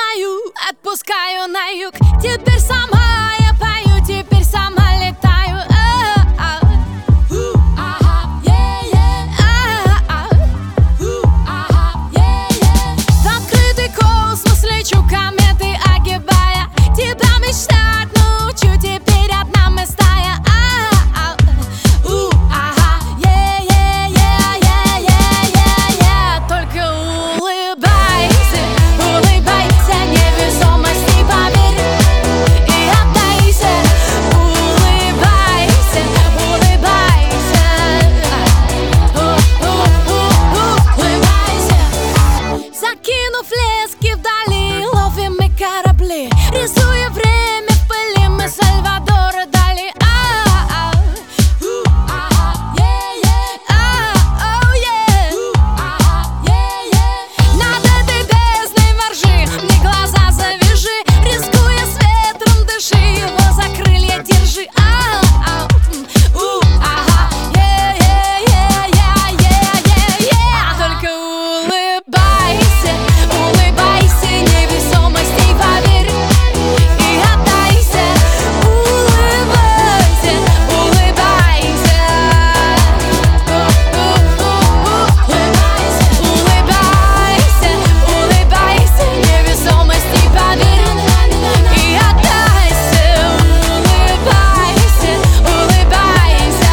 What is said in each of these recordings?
пою, отпускаю на юг. Теперь сама я пою, теперь сама летаю. В открытый космос лечу, кометы огибая. Тебя мечтать научу, теперь одна мы стая. Только улыбайся, улыбайся, невесомости поверь и отдайся. Улыбайся, улыбайся, улыбайся. Закинув лески вдали, ловим мы корабли, рисуя время в пыли, мы Сальвадора Дали. Над этой бездной воржи, мне глаза завяжи, рискуя с ветром дыши, его за крылья держи. Только улыбайся, улыбайся, невесомости поверь и отдайся. Улыбайся, улыбайся, улыбайся, улыбайся, невесомости поверь и отдайся. Улыбайся, улыбайся,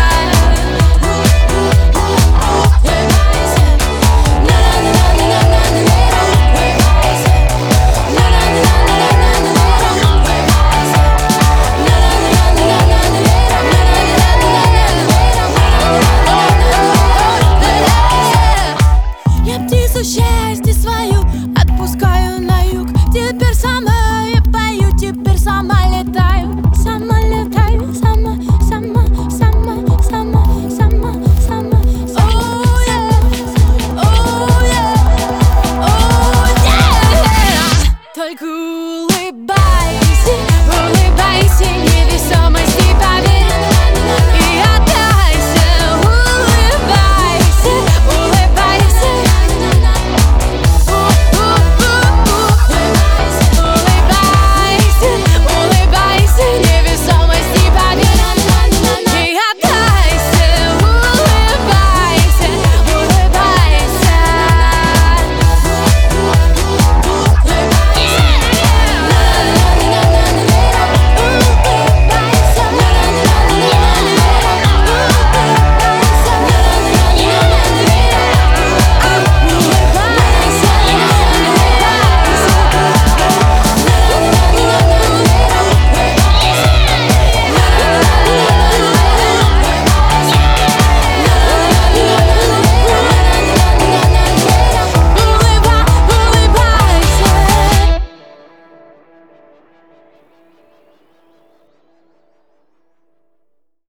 я птицу счастья свою отпускаю на юг. Теперь сама я пою, теперь сама летаю. Сама летаю, сама, сама, сама, сама, сама, сама. Только улыбайся, улыбайся.